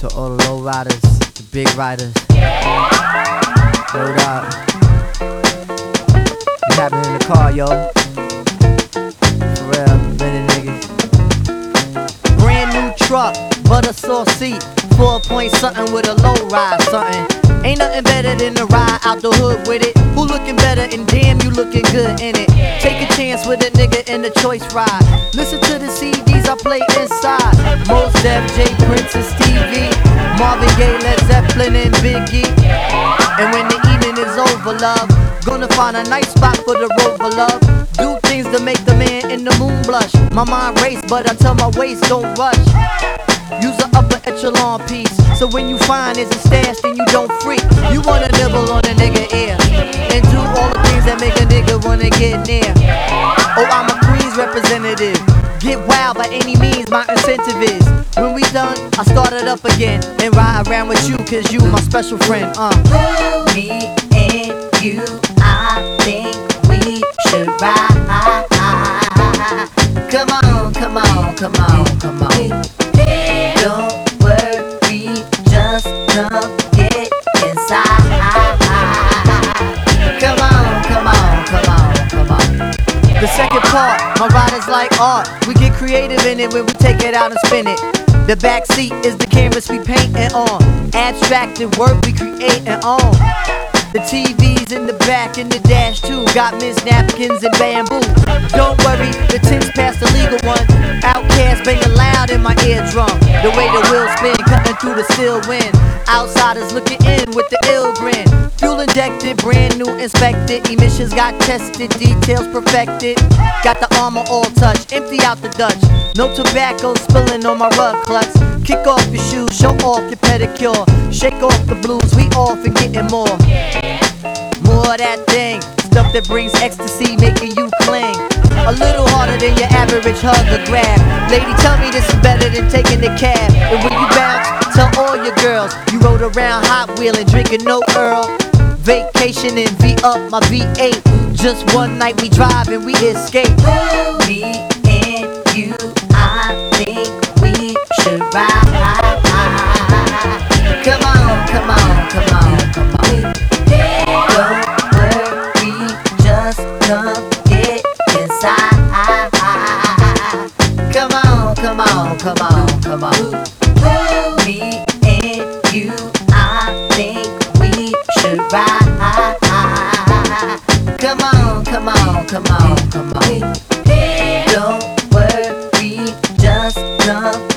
To all the low riders, the big riders. Hold up. Be happening in the car, yo. For real, better niggas. Brand new truck, butter sauce seat. 4-point something with a low ride something. Ain't nothing better than to ride out the hood with it. Who looking better and damn you looking good in it. Take a chance with a nigga in the choice ride. Listen to the CDs I play inside. Mos Def, J Prince and Stevie, Marvin Gaye, Led Zeppelin and Biggie. And when the evening is over, love, gonna find a nice spot for the rover, love. Do things to make the man in the moon blush. My mind race, but I tell my waist don't rush. Use an upper echelon piece, so when you find it's a stash, then you don't freak. You wanna nibble on a nigga ear and do all the things that make a nigga wanna get near. Oh, I'm a Queens representative. Get wild by any means, my incentive is. When we done, I start it up again and ride around with you, cause you my special friend. Me and you, I think we should ride. Come on, come on, come on, come on. Don't worry, just come get inside. Come on, come on, come on, come on. The second part, my ride is like art. We get creative in it when we take it out and spin it. The back seat is the canvas we paintin' on. Abstracted work we creatin' on. The TV's in the back and the dash too. Got Miss Napkins and bamboo. Don't worry, the tints past the legal one. Outkast banging loud in my eardrum. The way the wheels spin, cutting through the still wind. Outsiders looking in with the ill grin. Fuel injected, brand new inspected. Emissions got tested, details perfected. Got the armor all touched, empty out the Dutch. No tobacco spilling on my rug clutch. Kick off your shoes, show off your pedicure. Shake off the blues, we off and getting more. More of that thing, stuff that brings ecstasy, making you cling. A little harder than your average hug or grab. Lady, tell me this is better than taking the cab. And when you bounce, tell all your girls you rode around Hot Wheelin', drinking no Earl. Vacation and V-up my V8. Just one night we drive and we escape. Me and you, I think we should ride. Come on, come on, come on, come on. Don't worry, just come get inside. Come on, come on, come on, come on. Me and you, I think we should ride. Come on, come on, come on, come on. Don't worry, just come